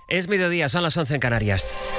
Es mediodía, son las 11 en Canarias.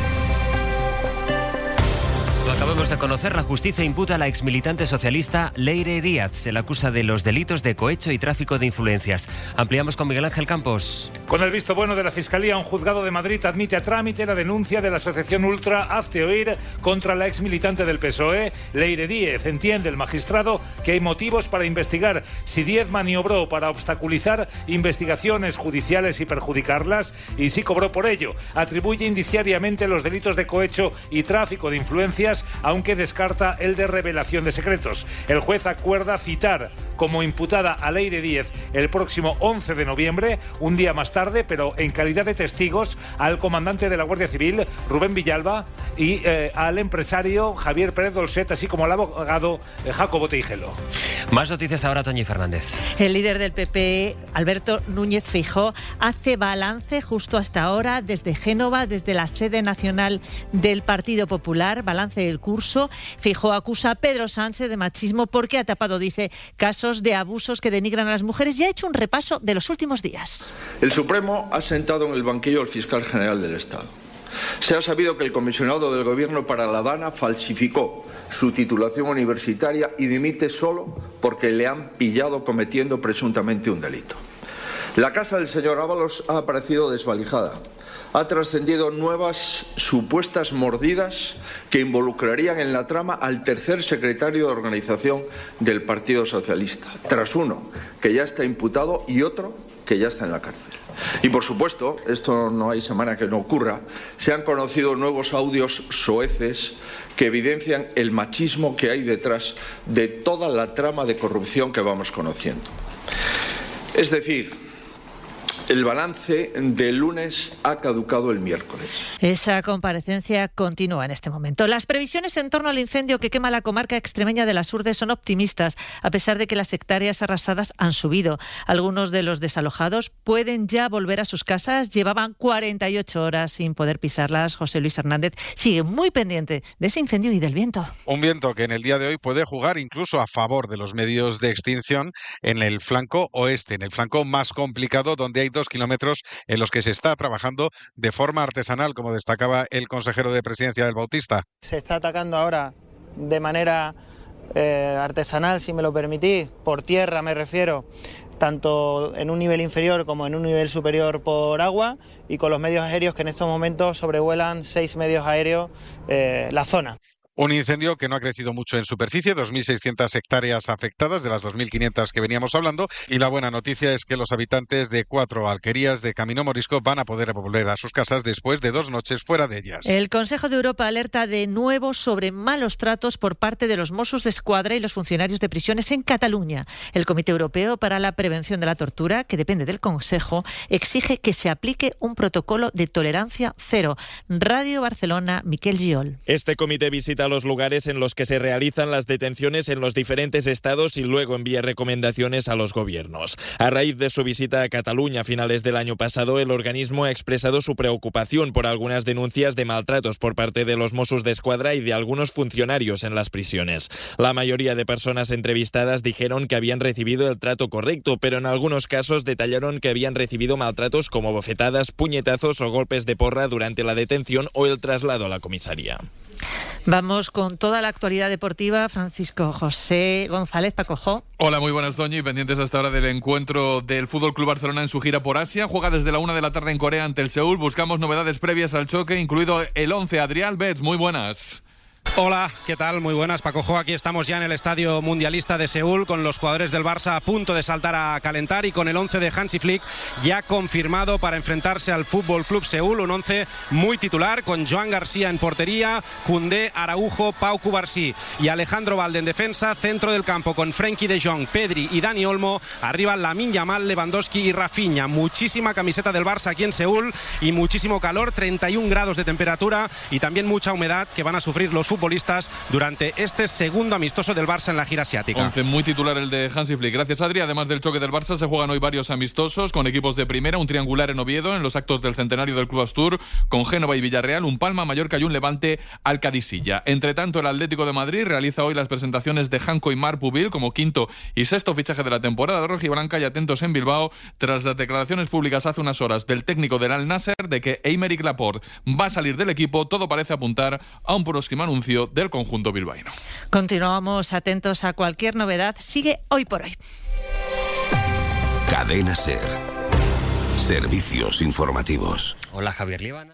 Lo acabamos de conocer, la justicia imputa a la exmilitante socialista Leire Díaz. Se le acusa de los delitos de cohecho y tráfico de influencias. Ampliamos con Miguel Ángel Campos. Con el visto bueno de la Fiscalía, un juzgado de Madrid admite a trámite la denuncia de la asociación Ultra Hazte Oír contra la exmilitante del PSOE, Leire Díaz. Entiende el magistrado que hay motivos para investigar si Díaz maniobró para obstaculizar investigaciones judiciales y perjudicarlas, y sí cobró por ello. Atribuye indiciariamente los delitos de cohecho y tráfico de influencias, aunque descarta el de revelación de secretos. El juez acuerda citar como imputada a Leire Díaz el próximo 11 de noviembre, un día más tarde, pero en calidad de testigos, al comandante de la Guardia Civil, Rubén Villalba, y al empresario Javier Pérez Dolcet, así como al abogado Jacobo Teijelo. Más noticias ahora, Toñi Fernández. El líder del PP, Alberto Núñez Feijóo, hace balance justo hasta ahora desde Génova, desde la sede nacional del Partido Popular, balance del curso. Feijóo acusa a Pedro Sánchez de machismo porque ha tapado, dice, casos de abusos que denigran a las mujeres y ha hecho un repaso de los últimos días. El Supremo ha sentado en el banquillo al fiscal general del Estado. Se ha sabido que el comisionado del Gobierno para la Dana falsificó su titulación universitaria y dimite solo porque le han pillado cometiendo presuntamente un delito. La casa del señor Ábalos ha aparecido desvalijada. Ha trascendido nuevas supuestas mordidas que involucrarían en la trama al tercer secretario de organización del Partido Socialista, tras uno que ya está imputado y otro que ya está en la cárcel. Y por supuesto, esto no hay semana que no ocurra, se han conocido nuevos audios soeces que evidencian el machismo que hay detrás de toda la trama de corrupción que vamos conociendo. Es decir, el balance del lunes ha caducado el miércoles. Esa comparecencia continúa en este momento. Las previsiones en torno al incendio que quema la comarca extremeña de las Urdes son optimistas, a pesar de que las hectáreas arrasadas han subido. Algunos de los desalojados pueden ya volver a sus casas. Llevaban 48 horas sin poder pisarlas. José Luis Hernández sigue muy pendiente de ese incendio y del viento. Un viento que en el día de hoy puede jugar incluso a favor de los medios de extinción en el flanco oeste, en el flanco más complicado, donde hay 2 kilómetros en los que se está trabajando de forma artesanal, como destacaba el consejero de Presidencia del Bautista. Se está atacando ahora de manera artesanal, si me lo permitís, por tierra me refiero, tanto en un nivel inferior como en un nivel superior por agua, y con los medios aéreos que en estos momentos sobrevuelan 6 medios aéreos la zona. Un incendio que no ha crecido mucho en superficie, 2.600 hectáreas afectadas de las 2.500 que veníamos hablando, y la buena noticia es que los habitantes de 4 alquerías de Camino Morisco van a poder volver a sus casas después de 2 noches fuera de ellas. El Consejo de Europa alerta de nuevo sobre malos tratos por parte de los Mossos d'Esquadra y los funcionarios de prisiones en Cataluña. El Comité Europeo para la Prevención de la Tortura, que depende del Consejo, exige que se aplique un protocolo de tolerancia cero. Radio Barcelona, Miquel Giol. Este comité visita los lugares en los que se realizan las detenciones en los diferentes estados y luego envía recomendaciones a los gobiernos. A raíz de su visita a Cataluña a finales del año pasado, el organismo ha expresado su preocupación por algunas denuncias de maltratos por parte de los Mossos d'Esquadra y de algunos funcionarios en las prisiones. La mayoría de personas entrevistadas dijeron que habían recibido el trato correcto, pero en algunos casos detallaron que habían recibido maltratos como bofetadas, puñetazos o golpes de porra durante la detención o el traslado a la comisaría. Vamos con toda la actualidad deportiva. Francisco José González, Pacojo. Hola, muy buenas, Doña, y pendientes hasta ahora del encuentro del FC Barcelona en su gira por Asia. Juega desde la 1 de la tarde en Corea ante el Seúl. Buscamos novedades previas al choque, incluido el 11. Adrián Betts, muy buenas. Hola, ¿qué tal? Muy buenas, Pacojo. Aquí estamos ya en el Estadio Mundialista de Seúl con los jugadores del Barça a punto de saltar a calentar y con el 11 de Hansi Flick ya confirmado para enfrentarse al Fútbol Club Seúl. Un 11 muy titular con Joan García en portería, Koundé, Araujo, Pau Cubarsí y Alejandro Valde en defensa. Centro del campo con Frenkie de Jong, Pedri y Dani Olmo. Arriba Lamine Yamal, Lewandowski y Rafinha. Muchísima camiseta del Barça aquí en Seúl y muchísimo calor, 31 grados de temperatura y también mucha humedad que van a sufrir los futbolistas durante este segundo amistoso del Barça en la gira asiática. 11 muy titular el de Hansi Flick. Gracias, Adri. Además del choque del Barça, se juegan hoy varios amistosos con equipos de primera, un triangular en Oviedo en los actos del centenario del Club Astur, con Génova y Villarreal, un Palma, Mallorca y un Levante al Cadisilla. Entre tanto, el Atlético de Madrid realiza hoy las presentaciones de Janko y Marc Pubil como quinto y sexto fichaje de la temporada rojiblanca, y atentos en Bilbao tras las declaraciones públicas hace unas horas del técnico del Al Nasser de que Aymeric Laporte va a salir del equipo. Todo parece apuntar a un próximo anuncio del conjunto bilbaíno. Continuamos atentos a cualquier novedad. Sigue Hoy por Hoy. Cadena SER. Servicios informativos. Hola, Javier Líbana.